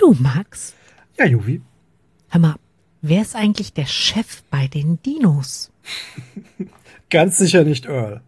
Du, Max, Ja, Juvi. hör mal, wer ist eigentlich der Chef bei den Dinos? Ganz sicher nicht Earl.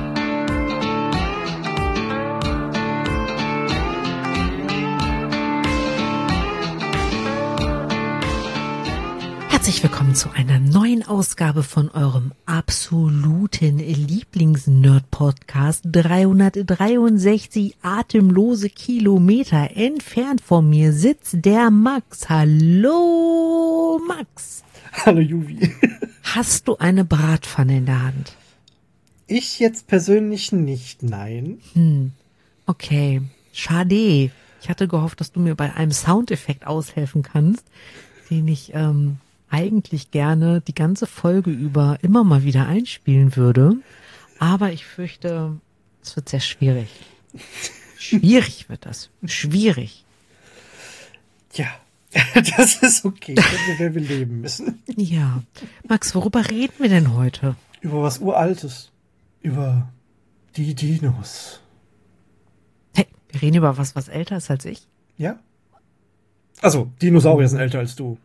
Herzlich willkommen zu einer neuen Ausgabe von eurem absoluten Lieblings-Nerd-Podcast. 363 atemlose Kilometer entfernt von mir sitzt der Max. Hallo, Max. Hallo, Juvi. Hast du eine Bratpfanne in der Hand? Ich jetzt persönlich nicht, nein. Okay, schade. Ich hatte gehofft, dass du mir bei einem Soundeffekt aushelfen kannst, den ich eigentlich gerne die ganze Folge über immer mal wieder einspielen würde. Aber ich fürchte, es wird sehr schwierig. Schwierig wird das. Schwierig. Ja, das ist okay, damit wir leben müssen. Ja. Max, worüber reden wir denn heute? Über was Uraltes. Über die Dinos. Hey, wir reden über was älter ist als ich. Ja? Also, Dinosaurier sind älter als du.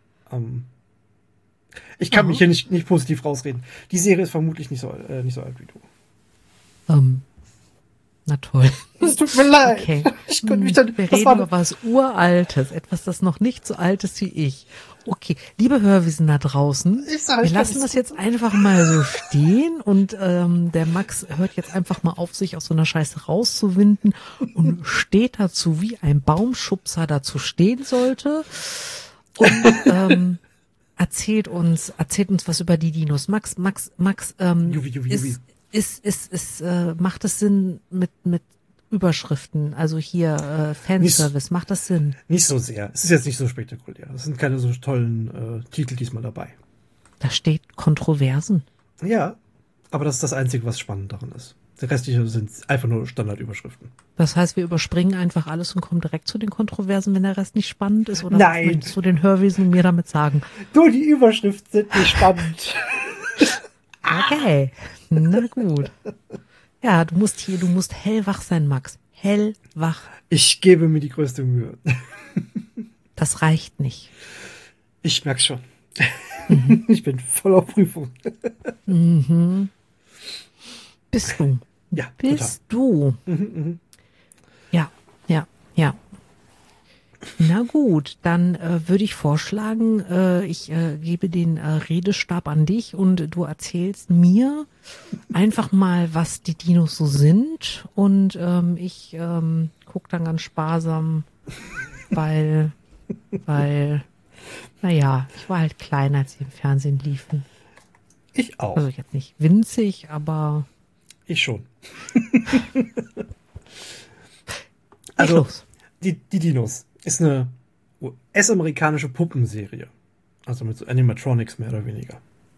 Ich kann mich hier nicht positiv rausreden. Die Serie ist vermutlich nicht so alt wie du. Na toll. Es tut mir leid. Okay. Ich konnte mich dann, Wir reden über was Uraltes, etwas, das noch nicht so alt ist wie ich. Okay, liebe Hörwesen da draußen, wir lassen das jetzt einfach mal so stehen und der Max hört jetzt einfach mal auf, sich aus so einer Scheiße rauszuwinden und steht dazu, wie ein Baumschubser dazu stehen sollte und erzählt uns was über die Dinos. Max, Juvi. macht es Sinn mit Überschriften, also hier Fanservice, macht das Sinn? Nicht so sehr. Es ist jetzt nicht so spektakulär. Es sind keine so tollen Titel diesmal dabei. Da steht Kontroversen. Ja, aber das ist das Einzige, was spannend daran ist. Der restliche sind einfach nur Standardüberschriften. Das heißt, wir überspringen einfach alles und kommen direkt zu den Kontroversen, wenn der Rest nicht spannend ist? Oder Nein. was möchtest du den Hörwesen mir damit sagen? Nur die Überschriften sind nicht spannend. Okay, na gut. Ja, du musst hellwach sein, Max. Hellwach. Ich gebe mir die größte Mühe. Das reicht nicht. Ich merk's schon. Ich bin voll auf Prüfung. Bist du? Ja, Bist du? Ja. Na gut, dann würde ich vorschlagen, ich gebe den Redestab an dich und du erzählst mir einfach mal, was die Dinos so sind und ich gucke dann ganz sparsam, weil, naja, ich war halt klein, als sie im Fernsehen liefen. Ich auch. Also jetzt nicht winzig, aber... Ich schon. Also, Also, die Dinos ist eine US-amerikanische Puppenserie. Also mit so Animatronics mehr oder weniger.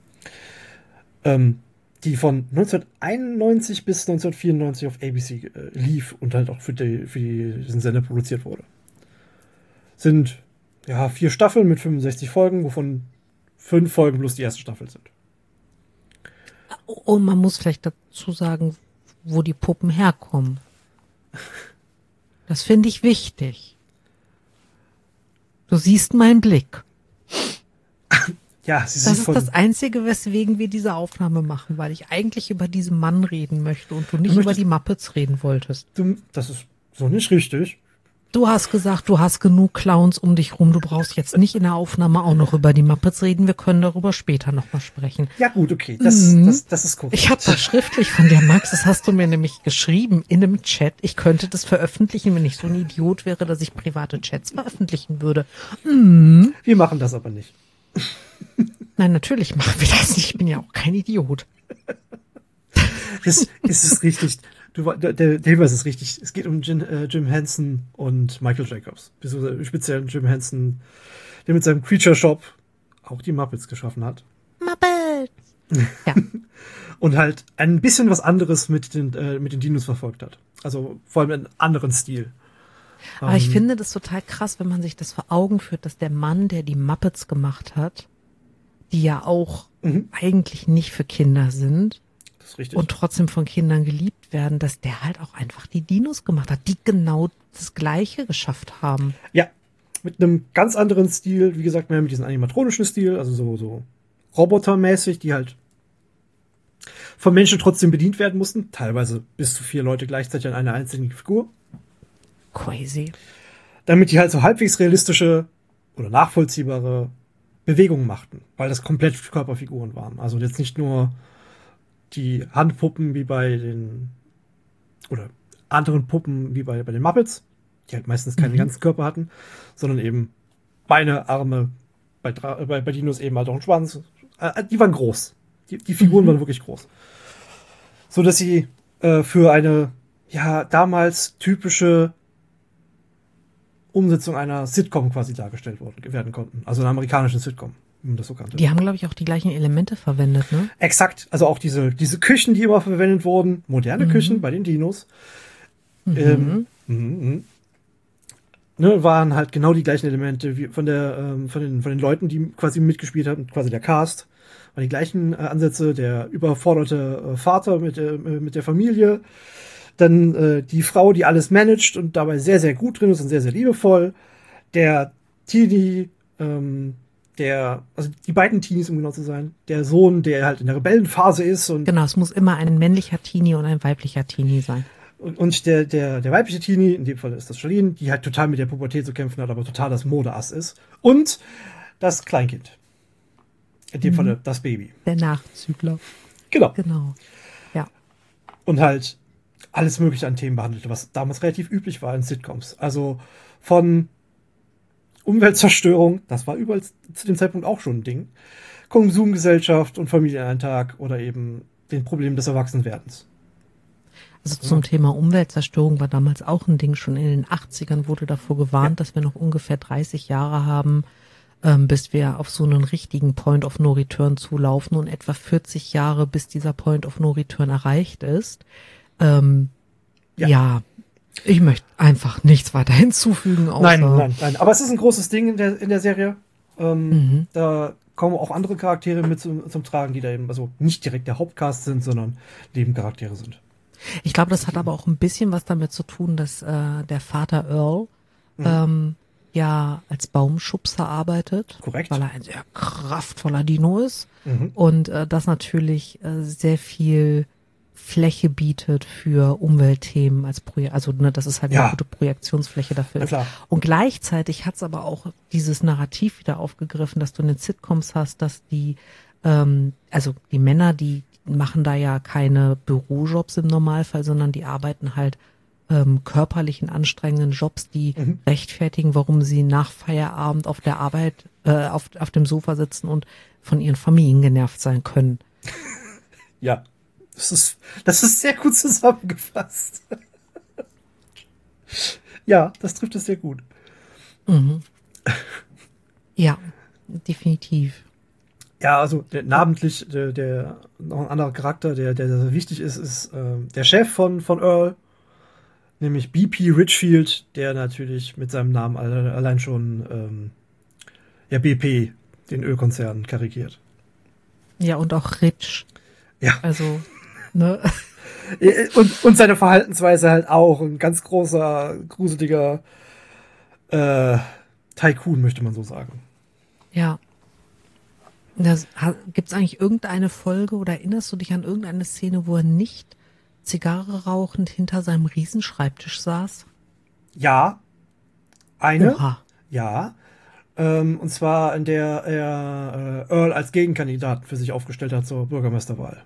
Die von 1991 bis 1994 auf ABC lief und halt auch für diesen Sender produziert wurde. Sind 4 Staffeln mit 65 Folgen, wovon 5 Folgen plus die erste Staffel sind. und man muss vielleicht dazu sagen, wo die Puppen herkommen. Das finde ich wichtig. Du siehst meinen Blick. Ja, Das ist das Einzige, weswegen wir diese Aufnahme machen, weil ich eigentlich über diesen Mann reden möchte und du nicht über die Muppets reden wolltest. Das ist so nicht richtig. Du hast gesagt, du hast genug Clowns um dich rum. Du brauchst jetzt nicht in der Aufnahme auch noch über die Muppets reden. Wir können darüber später nochmal sprechen. Ja gut, okay, das ist korrekt. Ich habe das schriftlich von dir, Max. Das hast du mir nämlich geschrieben in einem Chat. Ich könnte das veröffentlichen, wenn ich so ein Idiot wäre, dass ich private Chats veröffentlichen würde. Wir machen das aber nicht. Nein, natürlich machen wir das nicht. Ich bin ja auch kein Idiot. Es ist richtig. Der Hinweis ist richtig. Es geht um Jim Henson und Michael Jacobs. Speziell Jim Henson, der mit seinem Creature Shop auch die Muppets geschaffen hat. Muppets! Ja. Und halt ein bisschen was anderes mit den Dinos verfolgt hat. Also vor allem einen anderen Stil. Aber ich finde das total krass, wenn man sich das vor Augen führt, dass der Mann, der die Muppets gemacht hat, die ja auch eigentlich nicht für Kinder sind, Das ist richtig. und trotzdem von Kindern geliebt werden, dass der halt auch einfach die Dinos gemacht hat, die genau das Gleiche geschafft haben. Ja, mit einem ganz anderen Stil, wie gesagt, mehr mit diesem animatronischen Stil, also so robotermäßig, die halt von Menschen trotzdem bedient werden mussten. Teilweise bis zu 4 Leute gleichzeitig an einer einzigen Figur. Crazy. Damit die halt so halbwegs realistische oder nachvollziehbare Bewegungen machten, weil das komplett Körperfiguren waren. Also jetzt nicht nur die Handpuppen wie bei den oder anderen Puppen wie bei den Muppets, die halt meistens keinen ganzen Körper hatten, sondern eben Beine, Arme, bei Dinos eben halt auch einen Schwanz. Die waren groß. Die Figuren waren wirklich groß. So dass sie für eine damals typische Umsetzung einer Sitcom quasi dargestellt werden konnten. Also einer amerikanischen Sitcom, wie man das so kannte. Die haben, glaube ich, auch die gleichen Elemente verwendet, ne? Exakt. Also auch diese Küchen, die immer verwendet wurden, moderne Küchen bei den Dinos, waren halt genau die gleichen Elemente wie von den Leuten, die quasi mitgespielt haben, quasi der Cast. Waren die gleichen Ansätze, der überforderte Vater mit der Familie, dann die Frau, die alles managt und dabei sehr, sehr gut drin ist und sehr, sehr liebevoll. Der Teenie, also die beiden Teenies, um genau zu sein. Der Sohn, der halt in der Rebellenphase ist. Und genau, es muss immer ein männlicher Teenie und ein weiblicher Teenie sein. Und der weibliche Teenie, in dem Fall ist das Charlene, die halt total mit der Pubertät zu kämpfen hat, aber total das Modeass ist. Und das Kleinkind. In dem Fall das Baby. Der Nachzügler. Genau. Ja. Und halt alles Mögliche an Themen behandelte, was damals relativ üblich war in Sitcoms. Also von Umweltzerstörung, das war überall zu dem Zeitpunkt auch schon ein Ding, Konsumgesellschaft und Familienalltag oder eben den Problemen des Erwachsenwerdens. Also zum Thema Umweltzerstörung war damals auch ein Ding. Schon in den 80ern wurde davor gewarnt, dass wir noch ungefähr 30 Jahre haben, bis wir auf so einen richtigen Point of No Return zulaufen und etwa 40 Jahre, bis dieser Point of No Return erreicht ist. Ja, ich möchte einfach nichts weiter hinzufügen. Außer Nein. Aber es ist ein großes Ding in der Serie. Da kommen auch andere Charaktere mit zum Tragen, die da eben also nicht direkt der Hauptcast sind, sondern Nebencharaktere sind. Ich glaube, das hat aber auch ein bisschen was damit zu tun, dass der Vater Earl als Baumschubser arbeitet. Korrekt. Weil er ein sehr kraftvoller Dino ist. Und das natürlich sehr viel Fläche bietet für Umweltthemen als Projekt. Also dass es halt eine gute Projektionsfläche dafür ist. Klar. Und gleichzeitig hat es aber auch dieses Narrativ wieder aufgegriffen, dass du in den Sitcoms hast, dass die Männer, die machen da ja keine Bürojobs im Normalfall, sondern die arbeiten halt körperlichen, anstrengenden Jobs, die rechtfertigen, warum sie nach Feierabend auf der Arbeit auf dem Sofa sitzen und von ihren Familien genervt sein können. Ja, das ist sehr gut zusammengefasst. Ja, das trifft es sehr gut. Ja, definitiv. Ja, also namentlich der noch ein anderer Charakter, der sehr wichtig ist der Chef von Earl, nämlich BP Richfield, der natürlich mit seinem Namen allein schon BP, den Ölkonzern, karikiert. Ja, und auch Rich. Ja. Also, ne? Und seine Verhaltensweise halt auch ein ganz großer, gruseliger Tycoon, möchte man so sagen. Ja. Gibt es eigentlich irgendeine Folge oder erinnerst du dich an irgendeine Szene, wo er nicht Zigarre rauchend hinter seinem Riesenschreibtisch saß? Ja. Eine? Oha. Ja. Und zwar, in der er Earl als Gegenkandidat für sich aufgestellt hat zur Bürgermeisterwahl.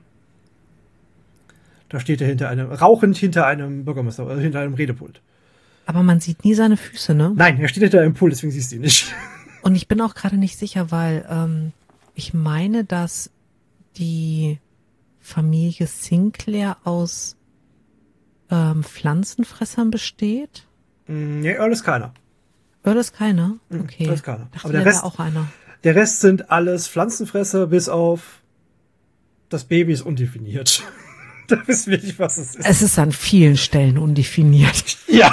Da steht er rauchend hinter einem hinter einem Redepult. Aber man sieht nie seine Füße, ne? Nein, er steht hinter einem Pult, deswegen siehst du ihn nicht. Und ich bin auch gerade nicht sicher, weil ich meine, dass die Familie Sinclair aus Pflanzenfressern besteht. Nee, Earl ist keiner. Earl ist keiner? Okay. Earl ist keiner. Dachte, aber der Rest auch einer. Der Rest sind alles Pflanzenfresser, bis auf das Baby ist undefiniert. Da wissen wir nicht, was es ist. Es ist an vielen Stellen undefiniert. Ja.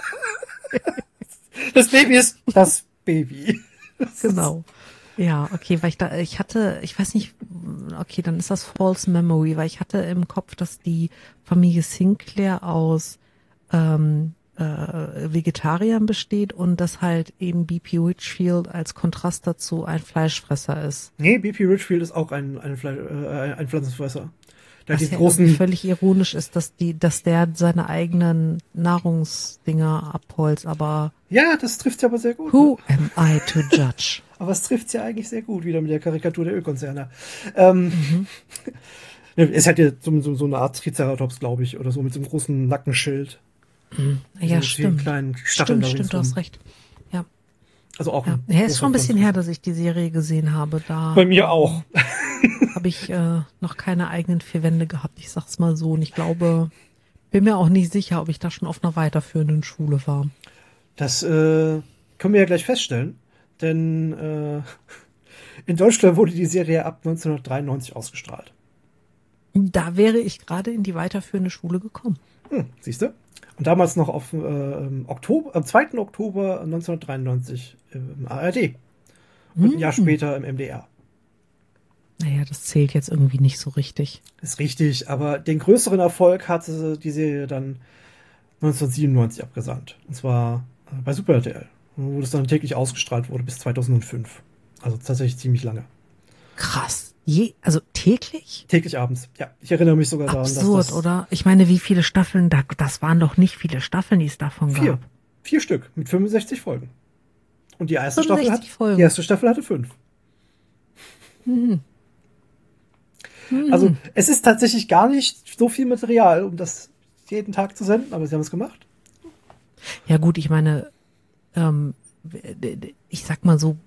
Das Baby ist das Baby. Genau. Ja, okay, weil ich weiß nicht, okay, dann ist das False Memory, weil ich hatte im Kopf, dass die Familie Sinclair aus Vegetariern besteht und dass halt eben B.P. Richfield als Kontrast dazu ein Fleischfresser ist. Nee, B.P. Richfield ist auch ein Pflanzenfresser. Was ja völlig ironisch ist, dass der seine eigenen Nahrungsdinger abholzt, aber... Ja, das trifft ja aber sehr gut. Who am I to judge? Aber es trifft ja eigentlich sehr gut, wieder mit der Karikatur der Ölkonzerne. Es hat ja so eine Art Triceratops, glaube ich, oder so, mit so einem großen Nackenschild. Ja, stimmt. Kleinen Stacheln stimmt, du hast recht. Ja. Also auch. Ja. Ja, ist schon ein bisschen her, dass ich die Serie gesehen habe. Bei mir auch. Habe ich noch keine eigenen 4 Wände gehabt, ich sag's mal so. Und ich glaube, bin mir auch nicht sicher, ob ich da schon auf einer weiterführenden Schule war. Das können wir ja gleich feststellen, denn in Deutschland wurde die Serie ab 1993 ausgestrahlt. Da wäre ich gerade in die weiterführende Schule gekommen. Siehst du? Und damals noch am 2. Oktober 1993 im ARD. Und ein Jahr später im MDR. Naja, das zählt jetzt irgendwie nicht so richtig. Ist richtig, aber den größeren Erfolg hatte die Serie dann 1997 abgesandt. Und zwar bei Super RTL, wo das dann täglich ausgestrahlt wurde bis 2005. Also tatsächlich ziemlich lange. Krass. Also täglich? Täglich abends, ja. Ich erinnere mich sogar daran, dass Absurd, oder? Ich meine, wie viele Staffeln, das waren doch nicht viele Staffeln, die es davon gab. 4 Stück mit 65 Folgen. Und die erste Staffel hatte 5. Also es ist tatsächlich gar nicht so viel Material, um das jeden Tag zu senden, aber sie haben es gemacht. Ja gut, ich meine, ich sag mal so,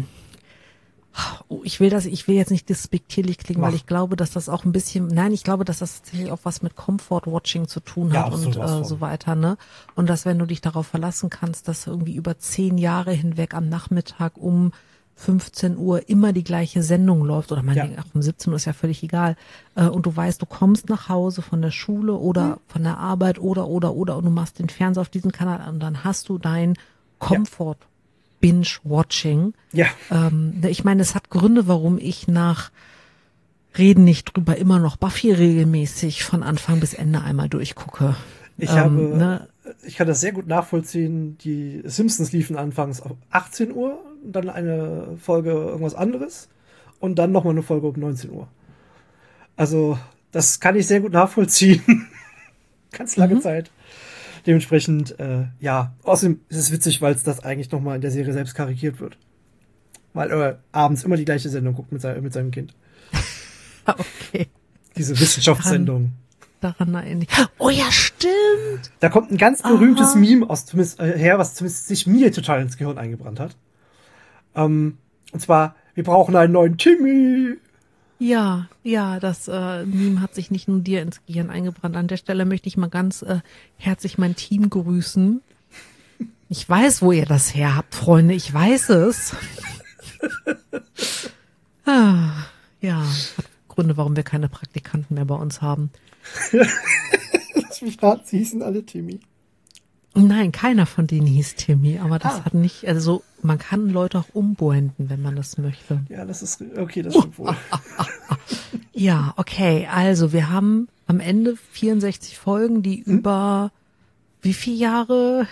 ich will jetzt nicht despektierlich klingen, weil ich glaube, dass das auch ein bisschen, ich glaube, dass das tatsächlich auch was mit Comfort-Watching zu tun hat und so weiter, ne? Und dass, wenn du dich darauf verlassen kannst, dass irgendwie über 10 Jahre hinweg am Nachmittag um 15 Uhr immer die gleiche Sendung läuft, oder meinetwegen auch um 17 Uhr, ist ja völlig egal, und du weißt, du kommst nach Hause von der Schule oder von der Arbeit oder und du machst den Fernseher auf diesen Kanal und dann hast du dein Comfort Binge-Watching. Ja. Ich meine, es hat Gründe, warum ich nach Reden nicht drüber immer noch Buffy regelmäßig von Anfang bis Ende einmal durchgucke. Ich kann das sehr gut nachvollziehen. Die Simpsons liefen anfangs auf 18 Uhr, dann eine Folge irgendwas anderes und dann nochmal eine Folge um 19 Uhr. Also, das kann ich sehr gut nachvollziehen. Ganz lange Zeit. Dementsprechend, außerdem ist es witzig, weil es das eigentlich nochmal in der Serie selbst karikiert wird. Weil er abends immer die gleiche Sendung guckt mit seinem Kind. Okay. Diese Wissenschaftssendung. Daran erinnere ich. Oh ja, stimmt! Da kommt ein ganz berühmtes Meme was zumindest sich mir total ins Gehirn eingebrannt hat. Und zwar, wir brauchen einen neuen Timmy. Ja, das Meme hat sich nicht nur dir ins Gehirn eingebrannt. An der Stelle möchte ich mal ganz herzlich mein Team grüßen. Ich weiß, wo ihr das her habt, Freunde. Ich weiß es. Ja, hat Gründe, warum wir keine Praktikanten mehr bei uns haben. Lass mich raten, sie hießen alle Timmy. Nein, keiner von denen hieß Timmy, aber das hat nicht, also man kann Leute auch umbranden, wenn man das möchte. Ja, das ist, okay, das stimmt wohl. Ja, okay, also wir haben am Ende 64 Folgen, die über wie viele Jahre?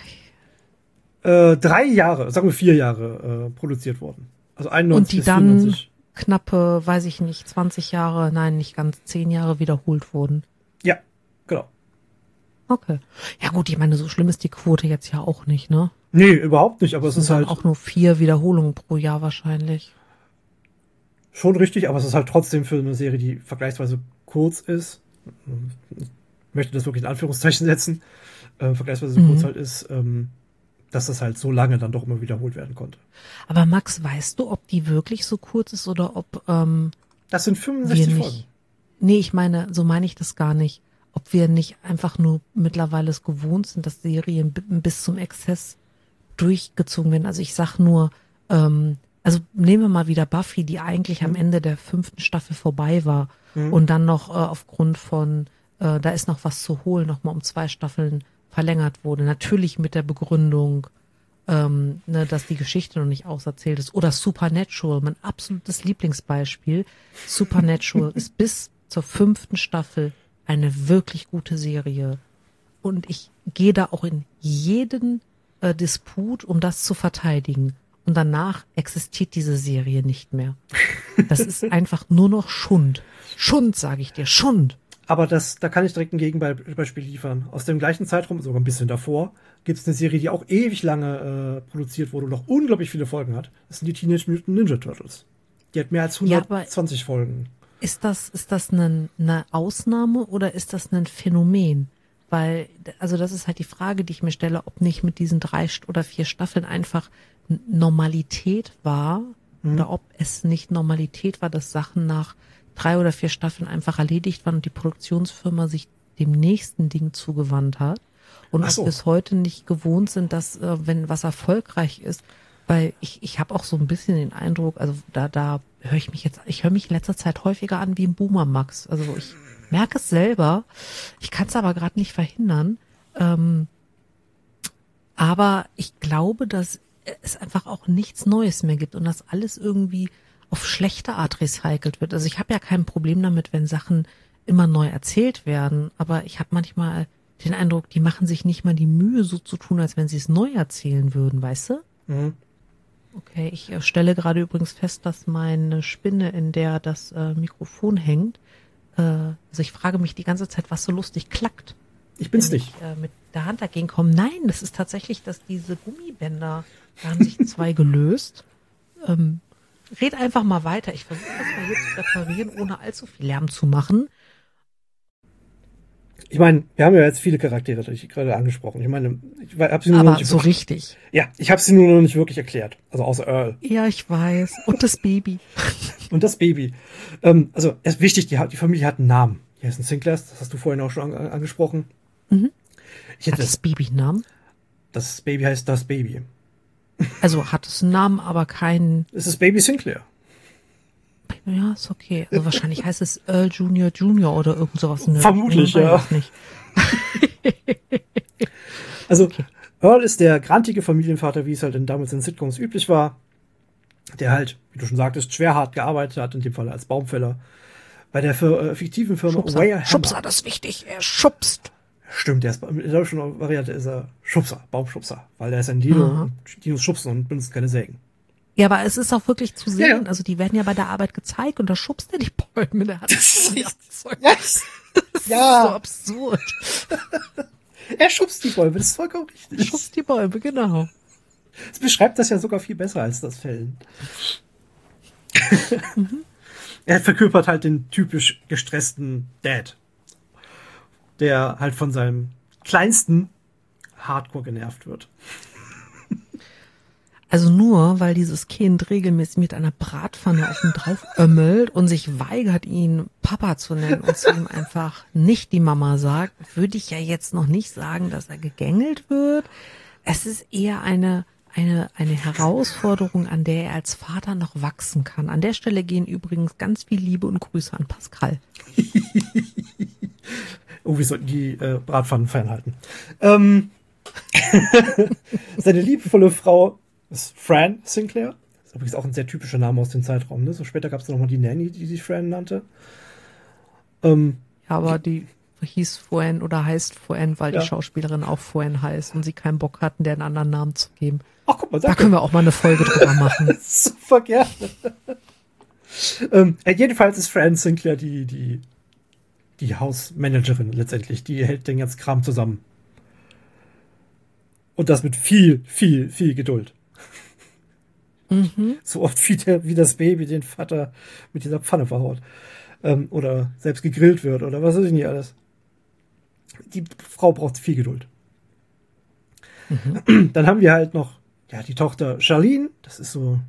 3 Jahre, sagen wir 4 Jahre produziert wurden. Also 91 und die bis dann 94. Knappe, weiß ich nicht, 20 Jahre, nein, nicht ganz 10 Jahre wiederholt wurden. Ja, genau. Okay. Ja gut, ich meine, so schlimm ist die Quote jetzt ja auch nicht, ne? Nee, überhaupt nicht, aber es ist halt auch nur 4 Wiederholungen pro Jahr wahrscheinlich. Schon richtig, aber es ist halt trotzdem für eine Serie, die vergleichsweise kurz ist. Ich möchte das wirklich in Anführungszeichen setzen. Vergleichsweise kurz halt ist, dass das halt so lange dann doch immer wiederholt werden konnte. Aber Max, weißt du, ob die wirklich so kurz ist oder ob das sind 65 Folgen. Nee, ich meine, so meine ich das gar nicht. Ob wir nicht einfach nur mittlerweile es gewohnt sind, dass Serien bis zum Exzess durchgezogen werden. Also ich sag nur, also nehmen wir mal wieder Buffy, die eigentlich am Ende der 5. Staffel vorbei war und dann noch aufgrund von, da ist noch was zu holen, nochmal um 2 Staffeln verlängert wurde. Natürlich mit der Begründung, dass die Geschichte noch nicht auserzählt ist. Oder Supernatural, mein absolutes Lieblingsbeispiel. Supernatural ist bis zur 5. Staffel eine wirklich gute Serie. und ich gehe da auch in jeden Disput, um das zu verteidigen. Und danach existiert diese Serie nicht mehr. Das ist einfach nur noch Schund. Schund, sage ich dir, Schund. Aber da kann ich direkt ein Gegenbeispiel liefern. Aus dem gleichen Zeitraum, sogar ein bisschen davor, gibt es eine Serie, die auch ewig lange produziert wurde und noch unglaublich viele Folgen hat. Das sind die Teenage Mutant Ninja Turtles. Die hat mehr als 120 Folgen. Ist das eine Ausnahme oder ist das ein Phänomen? Weil, also das ist halt die Frage, die ich mir stelle, ob nicht mit diesen 3 oder 4 Staffeln einfach Normalität war oder ob es nicht Normalität war, dass Sachen nach 3 oder 4 Staffeln einfach erledigt waren und die Produktionsfirma sich dem nächsten Ding zugewandt hat. Und ob wir bis heute nicht gewohnt sind, dass, wenn was erfolgreich ist, weil ich habe auch so ein bisschen den Eindruck, also da höre ich mich in letzter Zeit häufiger an wie ein Boomer Max. Also ich merke es selber, ich kann es aber gerade nicht verhindern. Aber ich glaube, dass es einfach auch nichts Neues mehr gibt und dass alles irgendwie auf schlechte Art recycelt wird. Also ich habe ja kein Problem damit, wenn Sachen immer neu erzählt werden, aber ich habe manchmal den Eindruck, die machen sich nicht mal die Mühe, so zu tun, als wenn sie es neu erzählen würden, weißt du? Mhm. Okay, ich stelle gerade übrigens fest, dass meine Spinne, in der das Mikrofon hängt, also ich frage mich die ganze Zeit, was so lustig klackt. Ich bin's nicht. Mit der Hand dagegen kommen. Nein, das ist tatsächlich, dass diese Gummibänder, da haben sich 2 gelöst. Red einfach mal weiter. Ich versuche das mal hier zu reparieren, ohne allzu viel Lärm zu machen. Ich meine, wir haben ja jetzt viele Charaktere, die ich gerade angesprochen. Ich meine, ich habe sie nur aber noch nicht so wirklich, richtig. Ja, ich habe sie nur noch nicht wirklich erklärt. Also außer Earl. Ja, ich weiß. Und das Baby. Und das Baby. Also, es ist wichtig, die Familie hat einen Namen. Die heißen Sinclairs, das hast du vorhin auch schon angesprochen. Mhm. Hat das Baby einen Namen? Das Baby heißt das Baby. Also hat es einen Namen, aber keinen... Es ist Baby Sinclair. Ja, ist okay. Also wahrscheinlich heißt es Earl Junior oder irgend sowas. Vermutlich, ja. Nicht. Also, okay. Earl ist der grantige Familienvater, wie es halt damals in Sitcoms üblich war, der halt, wie du schon sagtest, schwer hart gearbeitet hat, in dem Fall als Baumfäller, bei der fiktiven Firma Weyerhammar. Schubser, das ist wichtig, er schubst. Stimmt, der ist in der deutschen Variante ist er Schubser, Baumschubser, weil er ist ein Dino, Dinos schubsen und benutzt keine Sägen. Ja, aber es ist auch wirklich zu sehen, also die werden ja bei der Arbeit gezeigt und da schubst er die Bäume, der hat das Zeug. Das ist so absurd. Er schubst die Bäume, das ist vollkommen richtig. Er schubst die Bäume, genau. Es beschreibt das ja sogar viel besser als das Fällen. Er verkörpert halt den typisch gestressten Dad, der halt von seinem Kleinsten hardcore genervt wird. Also nur, weil dieses Kind regelmäßig mit einer Bratpfanne auf ihn drauf ömmelt und sich weigert, ihn Papa zu nennen und zu ihm einfach nicht die Mama sagt, würde ich ja jetzt noch nicht sagen, dass er gegängelt wird. Es ist eher eine Herausforderung, an der er als Vater noch wachsen kann. An der Stelle gehen übrigens ganz viel Liebe und Grüße an Pascal. Oh, wir sollten die Bratpfannen fernhalten. Seine liebevolle Frau ist Fran Sinclair. Das ist übrigens auch ein sehr typischer Name aus dem Zeitraum. Ne? So später gab es nochmal die Nanny, die sich Fran nannte. Ja, aber die hieß Fran oder heißt Fran, weil die Schauspielerin auch Fran heißt und sie keinen Bock hatten, der einen anderen Namen zu geben. Ach, guck mal, da können wir auch mal eine Folge drüber machen. Super gerne. Jedenfalls ist Fran Sinclair die Hausmanagerin letztendlich. Die hält den ganzen Kram zusammen. Und das mit viel, viel, viel Geduld. So oft wie das Baby den Vater mit dieser Pfanne verhaut. Oder selbst gegrillt wird oder was weiß ich nicht alles. Die Frau braucht viel Geduld. Dann haben wir halt noch die Tochter Charlene. Das ist so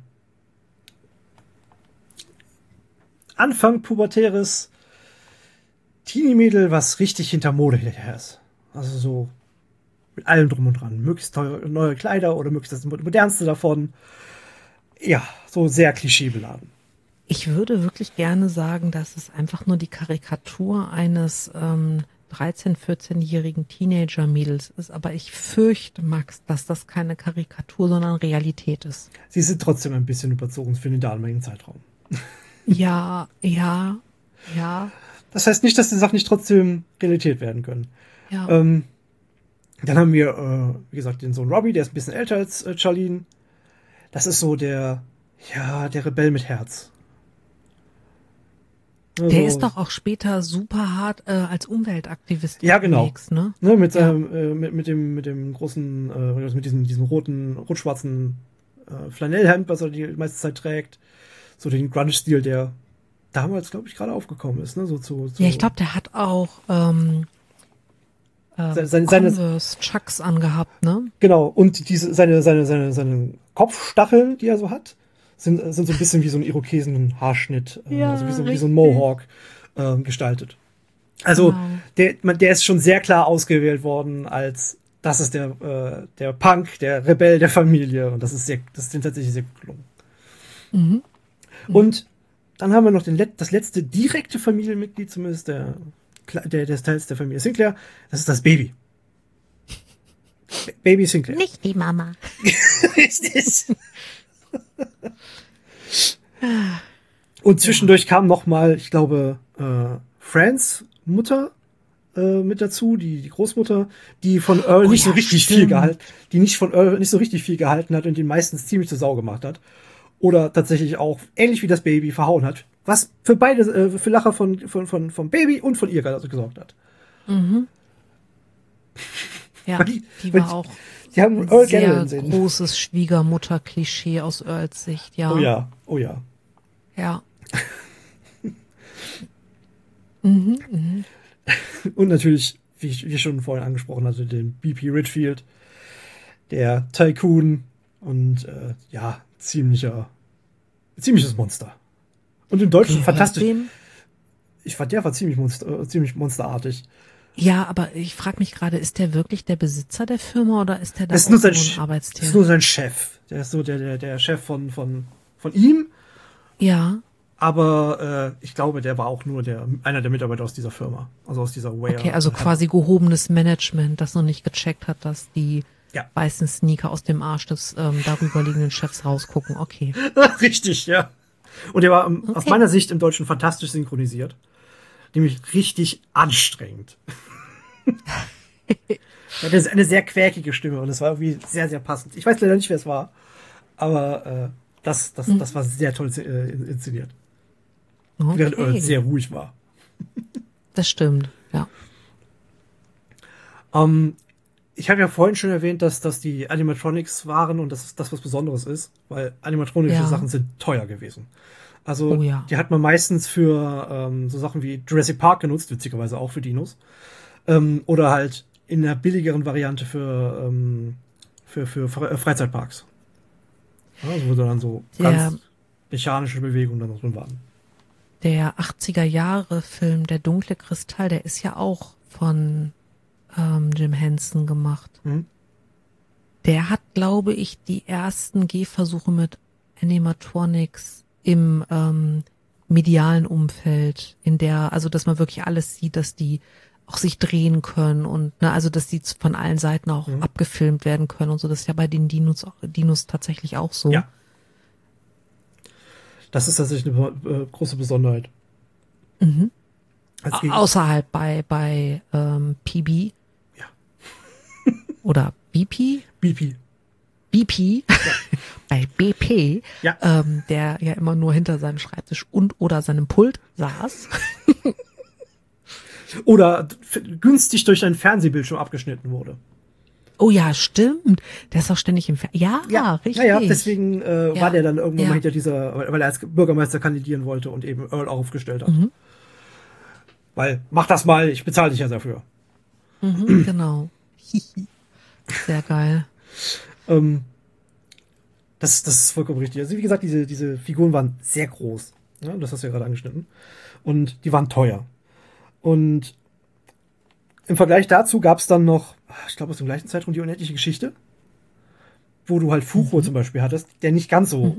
Anfang pubertäres Teenie-Mädel, was richtig hinter Mode hinterher ist. Also so mit allem drum und dran. Möglichst teure neue Kleider oder möglichst das modernste davon. Ja, so sehr klischeebeladen. Ich würde wirklich gerne sagen, dass es einfach nur die Karikatur eines 13-, 14-jährigen Teenager-Mädels ist. Aber ich fürchte, Max, dass das keine Karikatur, sondern Realität ist. Sie sind trotzdem ein bisschen überzogen für den damaligen Zeitraum. Ja. Das heißt nicht, dass die Sachen nicht trotzdem realität werden können. Ja. Dann haben wir, wie gesagt, den Sohn Robbie, der ist ein bisschen älter als Charlene. Das ist so der Rebell mit Herz. Also, der ist doch auch später super hart als Umweltaktivist unterwegs, ne? Mit dem großen, mit diesem rot-schwarzen Flanellhemd, was er die meiste Zeit trägt. So den Grunge-Stil, der damals, glaube ich, gerade aufgekommen ist, ne? Ja, ich glaube, der hat auch Converse Chucks angehabt, ne? Genau, und seine Kopfstacheln, die er so hat, sind so ein bisschen wie so ein Irokesen-Haarschnitt, also wie so ein Mohawk gestaltet. Also der ist schon sehr klar ausgewählt worden als das ist der Punk, der Rebell der Familie, und das ist dem tatsächlich sehr gut gelungen. Mhm. Und dann haben wir noch das letzte direkte Familienmitglied, zumindest des Teils der Familie Sinclair, das ist das Baby. Baby Sinclair. Nicht die Mama. Richtig. Und zwischendurch kam noch mal, ich glaube, Frans Mutter mit dazu, die Großmutter, die von Earl nicht so richtig viel gehalten hat und ihn meistens ziemlich zur Sau gemacht hat. Oder tatsächlich auch, ähnlich wie das Baby, verhauen hat. Was für beide, für Lacher vom Baby und von ihr gesorgt hat. Mhm. Ja, die haben ein Earl sehr großes Schwiegermutter-Klischee aus Earls Sicht, ja. Oh ja. Ja. Und natürlich, wie ich schon vorhin angesprochen hatte, den BP Ridgefield, der Tycoon und ziemliches Monster. Und im Deutschen fantastisch. Ich fand, der war ziemlich monsterartig. Ja, aber ich frage mich gerade, ist der wirklich der Besitzer der Firma oder ist der da nur ein Arbeitstier? Das ist nur sein Chef. Der ist so der Chef von ihm. Ja. Aber ich glaube, der war auch nur einer der Mitarbeiter aus dieser Firma. Also aus dieser Ware. Okay, also quasi gehobenes Management, das noch nicht gecheckt hat, dass die weißen Sneaker aus dem Arsch des darüberliegenden Chefs rausgucken. Okay. Richtig, ja. Und der war aus meiner Sicht im Deutschen fantastisch synchronisiert. Nämlich richtig anstrengend. Das ist eine sehr quäkige Stimme und es war irgendwie sehr, sehr passend. Ich weiß leider nicht, wer es war, aber das war sehr toll inszeniert. Okay. Während Earl sehr ruhig war. Das stimmt, ja. Ich habe ja vorhin schon erwähnt, dass die Animatronics waren und dass das was Besonderes ist, weil animatronische Sachen sind teuer gewesen. Also die hat man meistens für so Sachen wie Jurassic Park genutzt, witzigerweise auch für Dinos. Oder halt in einer billigeren Variante für Freizeitparks. Also wo dann so ganz mechanische Bewegungen dann noch drin waren. Der 80er-Jahre-Film Der dunkle Kristall, der ist ja auch von Jim Henson gemacht. Der hat, glaube ich, die ersten Gehversuche mit Animatronics im medialen Umfeld, also dass man wirklich alles sieht, dass die auch sich drehen können und also dass die von allen Seiten auch abgefilmt werden können und so. Das ist ja bei den Dinos tatsächlich auch so. Ja. Das ist tatsächlich eine große Besonderheit. Mhm. Außerhalb bei PB. Ja. Oder BP? BP. BP, bei BP, der ja immer nur hinter seinem Schreibtisch oder seinem Pult saß. Oder günstig durch einen Fernsehbildschirm abgeschnitten wurde. Oh ja, stimmt. Der ist auch ständig im Fernsehen. Ja, richtig. Ja, deswegen war der dann irgendwann mal hinter weil er als Bürgermeister kandidieren wollte und eben Earl aufgestellt hat. Mhm. Weil, mach das mal, ich bezahle dich ja dafür. Mhm, genau. Sehr geil. Das ist vollkommen richtig. Also wie gesagt, diese Figuren waren sehr groß. Ja, das hast du ja gerade angeschnitten. Und die waren teuer. Und im Vergleich dazu gab es dann noch, ich glaube aus dem gleichen Zeitraum, die unendliche Geschichte, wo du halt Fuchur zum Beispiel hattest, der nicht ganz so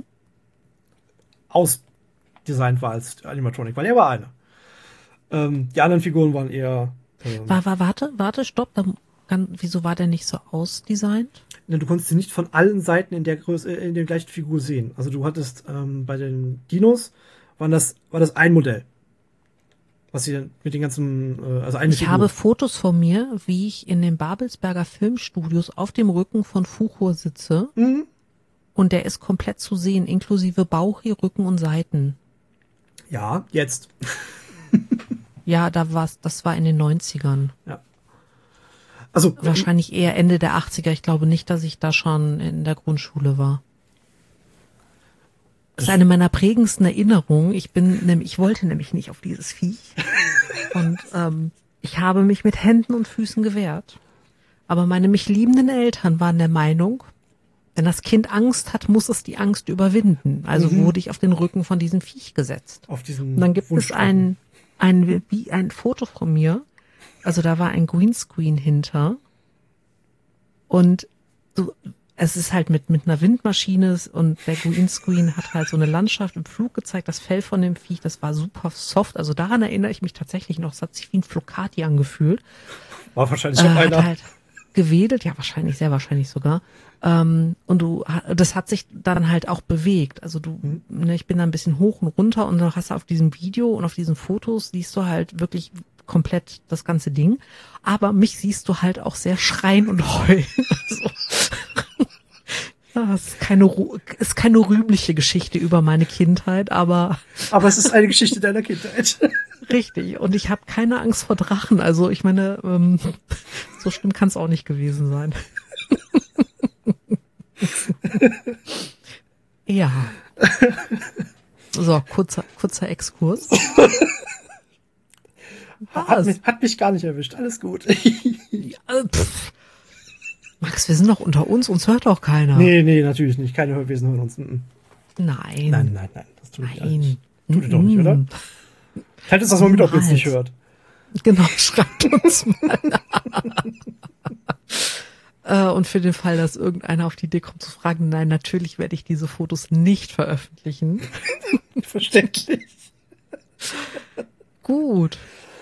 ausdesignt war als Animatronic, weil er war einer. Die anderen Figuren waren eher... Warte, stopp. Wieso war der nicht so ausdesignt? Du konntest sie nicht von allen Seiten in der Größe, in der gleichen Figur sehen. Also du hattest bei den Dinos war das ein Modell. Was sie mit den ganzen, also eine Ich Figur. habe Fotos von mir, wie ich in den Babelsberger Filmstudios auf dem Rücken von Fuchur sitze. Mhm. Und der ist komplett zu sehen, inklusive Bauch, hier, Rücken und Seiten. Ja, jetzt. Ja, das war in den 90ern. Ja. Also Wahrscheinlich eher Ende der 80er. Ich glaube nicht, dass ich da schon in der Grundschule war. Das ist eine meiner prägendsten Erinnerungen. Ich wollte nämlich nicht auf dieses Viech. Und ich habe mich mit Händen und Füßen gewehrt. Aber meine mich liebenden Eltern waren der Meinung, wenn das Kind Angst hat, muss es die Angst überwinden. Also wurde ich auf den Rücken von diesem Viech gesetzt. Auf diesen Und dann gibt es ein Foto von mir. Also da war ein Greenscreen hinter. Und so, es ist halt mit einer Windmaschine und der Greenscreen hat halt so eine Landschaft im Flug gezeigt, das Fell von dem Viech, das war super soft. Also daran erinnere ich mich tatsächlich noch, es hat sich wie ein Flocati angefühlt. War wahrscheinlich schon einer. Hat halt gewedelt, ja wahrscheinlich, sehr wahrscheinlich sogar. Und das hat sich dann halt auch bewegt. Also ich bin da ein bisschen hoch und runter und dann hast du auf diesem Video und auf diesen Fotos siehst du halt wirklich komplett das ganze Ding. Aber mich siehst du halt auch sehr schreien und heulen. Also, das ist keine rühmliche Geschichte über meine Kindheit, aber es ist eine Geschichte deiner Kindheit. Richtig. Und ich habe keine Angst vor Drachen. Also ich meine, so schlimm kann es auch nicht gewesen sein. Ja. So, kurzer Exkurs. Hat mich gar nicht erwischt. Alles gut. Ja, Max, wir sind doch unter uns hört doch keiner. Nee, natürlich nicht. Keine Hörwesen hören uns. Nein. Nein. Das tut nicht. Tut ihr doch nicht, oder? Teilt uns das mal mit, ob ihr es nicht hört. Genau, schreibt uns mal. Und für den Fall, dass irgendeiner auf die Idee kommt zu fragen, nein, natürlich werde ich diese Fotos nicht veröffentlichen. Verständlich. Gut.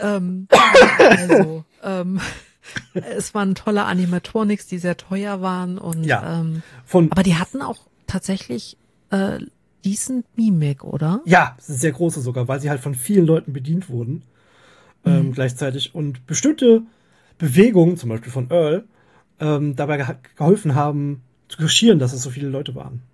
Es waren tolle Animatronics, die sehr teuer waren und ja, aber die hatten auch tatsächlich decent Mimik, oder? Ja, sehr große sogar, weil sie halt von vielen Leuten bedient wurden gleichzeitig und bestimmte Bewegungen, zum Beispiel von Earl, dabei geholfen haben zu kaschieren, dass es so viele Leute waren.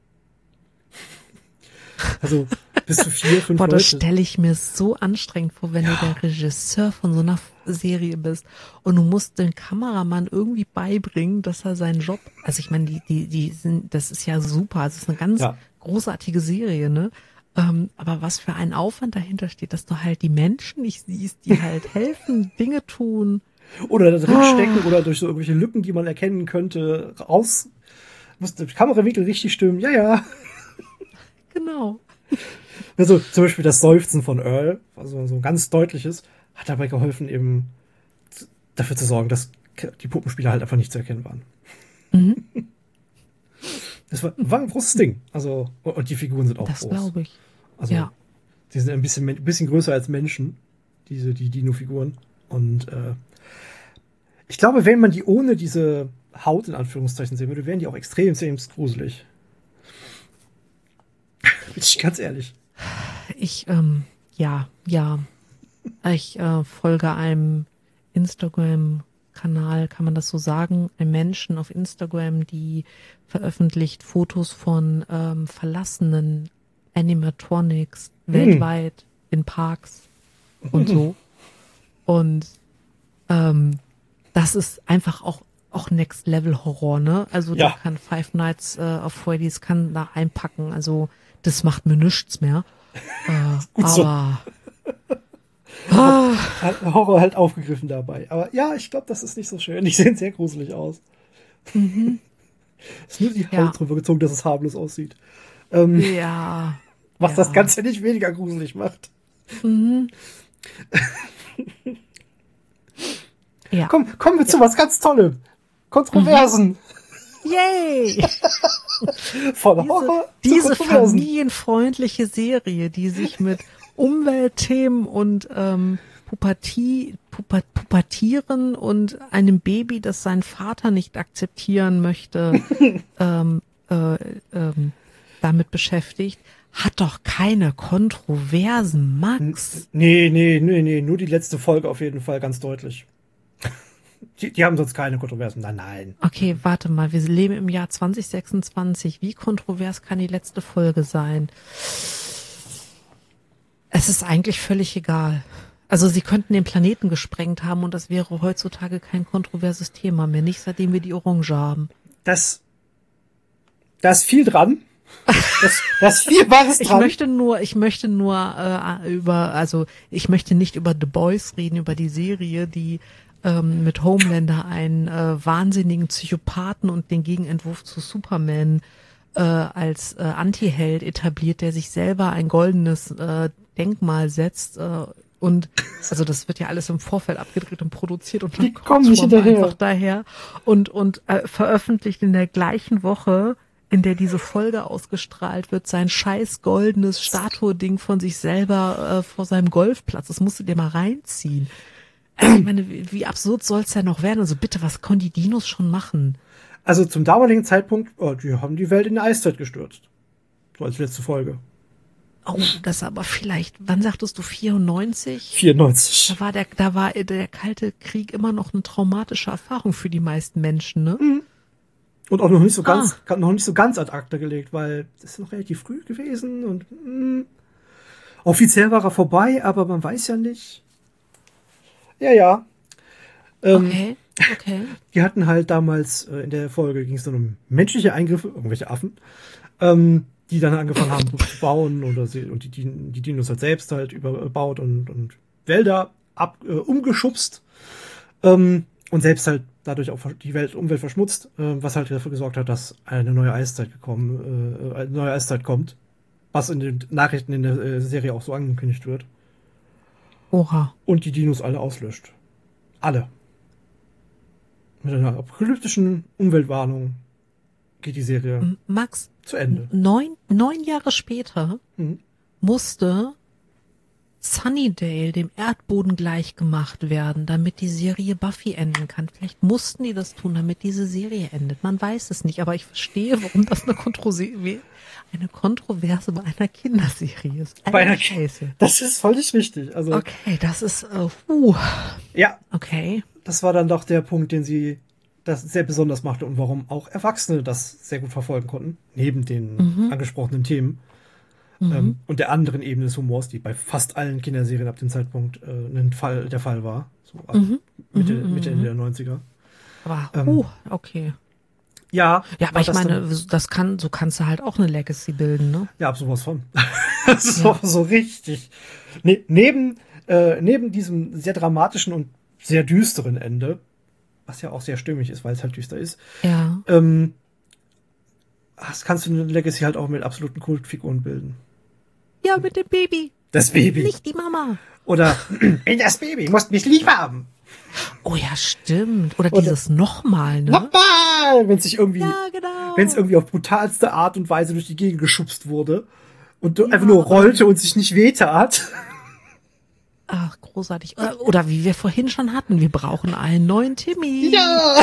Also bis zu 4, 5 Leute. Das stelle ich mir so anstrengend vor, wenn du der Regisseur von so einer Serie bist und du musst den Kameramann irgendwie beibringen, dass er seinen Job, also ich meine, das ist ja super, es ist eine ganz großartige Serie, ne? Aber was für ein Aufwand dahinter steht, dass du halt die Menschen nicht siehst, die halt helfen, Dinge tun. Oder da drin stecken oder durch so irgendwelche Lücken, die man erkennen könnte, muss der Kamerawinkel richtig stimmen, ja. Genau. Also zum Beispiel das Seufzen von Earl, also so ein ganz deutliches, hat dabei geholfen, eben dafür zu sorgen, dass die Puppenspieler halt einfach nicht zu erkennen waren. Das war ein großes Ding. Also, und die Figuren sind auch groß. Das glaube ich. Also, die sind ein bisschen größer als Menschen, die Dino-Figuren. Und ich glaube, wenn man die ohne diese Haut in Anführungszeichen sehen würde, wären die auch extrem gruselig. Bin ich ganz ehrlich. Ich folge einem Instagram-Kanal, kann man das so sagen, einem Menschen auf Instagram, die veröffentlicht Fotos von verlassenen Animatronics weltweit in Parks und so. Und das ist einfach auch Next Level Horror, ne? Also da kann Five Nights at Freddy's kann da einpacken. Also das macht mir nichts mehr. Aber hat Horror halt aufgegriffen dabei. Aber ja, ich glaube, das ist nicht so schön. Die sehen sehr gruselig aus. Es ist nur die Haut drüber gezogen, dass es harmlos aussieht. Was das Ganze nicht weniger gruselig macht. Kommen wir zu was ganz Tollem. Kontroversen. Yay! Von Horror diese familienfreundliche Serie, die sich mit Umweltthemen und Pubertieren und einem Baby, das seinen Vater nicht akzeptieren möchte, damit beschäftigt, hat doch keine Kontroversen, Max. Nee, nur die letzte Folge auf jeden Fall ganz deutlich. Die haben sonst keine Kontroversen. Nein. Okay, warte mal, wir leben im Jahr 2026. Wie kontrovers kann die letzte Folge sein? Es ist eigentlich völlig egal. Also sie könnten den Planeten gesprengt haben und das wäre heutzutage kein kontroverses Thema mehr. Nicht seitdem wir die Orange haben. Da ist viel dran. Das ist viel Wahres dran. Ich möchte nicht über The Boys reden, über die Serie, die mit Homelander einen wahnsinnigen Psychopathen und den Gegenentwurf zu Superman als Antiheld etabliert, der sich selber ein goldenes Denkmal setzt und also das wird ja alles im Vorfeld abgedreht und produziert und die kommen nicht hinterher. Einfach daher und veröffentlicht in der gleichen Woche, in der diese Folge ausgestrahlt wird, sein scheiß goldenes Statue-Ding von sich selber vor seinem Golfplatz. Das musst du dir mal reinziehen. Ich meine, wie absurd soll's ja noch werden? Also bitte, was können die Dinos schon machen? Also zum damaligen Zeitpunkt, die haben die Welt in die Eiszeit gestürzt. So als letzte Folge. Oh, das aber vielleicht, wann sagtest du 94? 94. Da war der Kalte Krieg immer noch eine traumatische Erfahrung für die meisten Menschen, ne? Mhm. Und auch noch nicht so ganz ad acta gelegt, weil das ist noch relativ früh gewesen und offiziell war er vorbei, aber man weiß ja nicht. Ja. Okay. Die hatten halt damals in der Folge ging es dann um menschliche Eingriffe, irgendwelche Affen, die dann angefangen haben zu bauen und die Dinos halt selbst halt überbaut und Wälder umgeschubst und selbst halt dadurch auch die Umwelt verschmutzt, was halt dafür gesorgt hat, dass eine neue Eiszeit kommt, was in den Nachrichten in der Serie auch so angekündigt wird. Oha. Und die Dinos alle auslöscht. Alle. Mit einer apokalyptischen Umweltwarnung geht die Serie Max, zu Ende. 9 Jahre später musste Sunnydale dem Erdboden gleich gemacht werden, damit die Serie Buffy enden kann. Vielleicht mussten die das tun, damit diese Serie endet. Man weiß es nicht, aber ich verstehe, warum das eine Kontroverse bei einer Kinderserie ist. Bei einer Scheiße. Das ist völlig richtig. Also, okay, das ist Ja. Okay. Das war dann doch der Punkt, den sie das sehr besonders machte und warum auch Erwachsene das sehr gut verfolgen konnten, neben den angesprochenen Themen. Und der anderen Ebene des Humors, die bei fast allen Kinderserien ab dem Zeitpunkt der Fall war. So ab Mitte Ende der 90er. Aber, okay. Ja, aber ich meine, so kannst du halt auch eine Legacy bilden, ne? Ja, ab sowas von. Das ist auch so richtig. Neben diesem sehr dramatischen und sehr düsteren Ende, was ja auch sehr stimmig ist, weil es halt düster ist, kannst du eine Legacy halt auch mit absoluten Kultfiguren bilden. Ja, mit dem Baby. Das Baby. Nicht die Mama. Oder, das Baby, musst mich lieb haben. Oh ja, stimmt. Oder dieses nochmal, ne? Nochmal! Wenn es genau. irgendwie auf brutalste Art und Weise durch die Gegend geschubst wurde und einfach nur rollte und sich nicht wehtat. Ach, großartig. Oder wie wir vorhin schon hatten, wir brauchen einen neuen Timmy. Ja!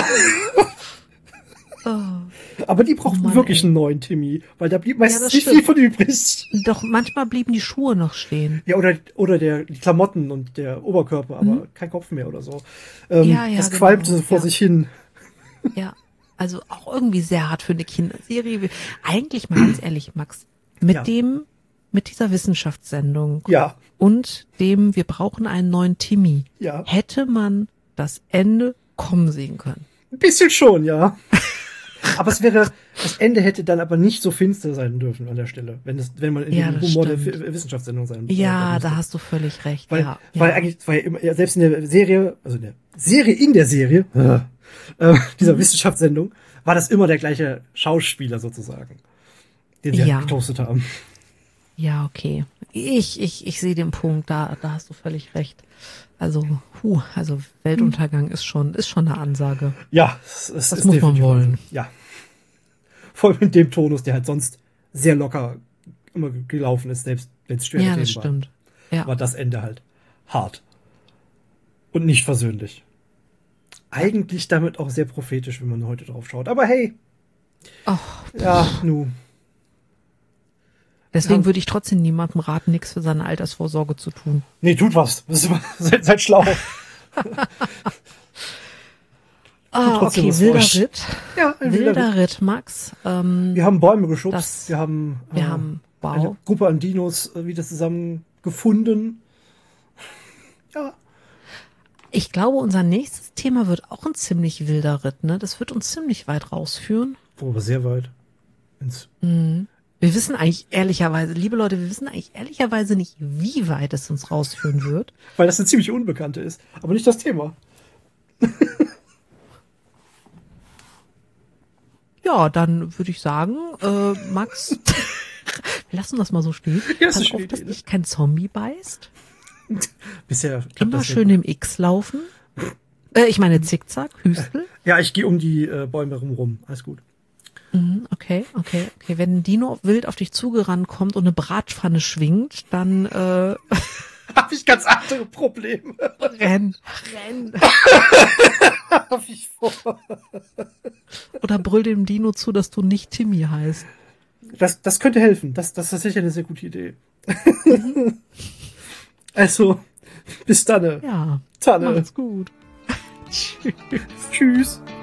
Aber die brauchten wirklich einen neuen Timmy, weil da blieb meistens nicht viel von übrig. Doch, manchmal blieben die Schuhe noch stehen. Ja, oder die Klamotten und der Oberkörper, aber kein Kopf mehr oder so. Das qualmte vor sich hin. Ja, also auch irgendwie sehr hart für eine Kinderserie. Eigentlich mal ganz ehrlich, Max, mit dieser Wissenschaftssendung und dem wir brauchen einen neuen Timmy, hätte man das Ende kommen sehen können. Ein bisschen schon, ja. Aber das Ende hätte dann aber nicht so finster sein dürfen an der Stelle, wenn man in dem Humor der Wissenschaftssendung sein muss. Ja, da hast du völlig recht. Weil eigentlich, selbst in der Serie, also in der Serie, dieser Wissenschaftssendung, war das immer der gleiche Schauspieler sozusagen, den sie getoastet haben. Ja, okay. Ich sehe den Punkt, da hast du völlig recht. Also Weltuntergang ist schon eine Ansage. Ja, das muss man wollen. Ja. Vor allem in dem Tonus, der halt sonst sehr locker immer gelaufen ist, selbst wenn es schwere Themen waren. Ja, das stimmt. Ja. War das Ende halt hart. Und nicht versöhnlich. Eigentlich damit auch sehr prophetisch, wenn man heute drauf schaut. Aber hey. Ach. Ja, nu. Deswegen würde ich trotzdem niemandem raten, nichts für seine Altersvorsorge zu tun. Nee, tut was. Seid schlau. Okay, wilder Ritt. Ja, ein wilder Ritt, Max. Wir haben Bäume geschubst. Wir haben Wow. eine Gruppe an Dinos wieder zusammen gefunden. Ja. Ich glaube, unser nächstes Thema wird auch ein ziemlich wilder Ritt, ne? Das wird uns ziemlich weit rausführen. Oh, aber sehr weit. Wir wissen eigentlich ehrlicherweise, liebe Leute, wir wissen eigentlich ehrlicherweise nicht, wie weit es uns rausführen wird. Weil das eine ziemlich unbekannte ist, aber nicht das Thema. Ja, dann würde ich sagen, Max, wir lassen das mal so stehen. Ja, Pass auf, dass dich kein Zombie beißt. Bisher immer schön im X laufen. Ich meine Zickzack, Hüstel. Ja, ich gehe um die Bäume rum. Alles gut. Okay. Wenn ein Dino wild auf dich zugerannt kommt und eine Bratpfanne schwingt, dann habe ich ganz andere Probleme. Renn. Hab ich vor. Oder brüll dem Dino zu, dass du nicht Timmy heißt. Das könnte helfen. Das ist sicher eine sehr gute Idee. Also, bis dann. Ja, Tanne. Macht's gut. Tschüss.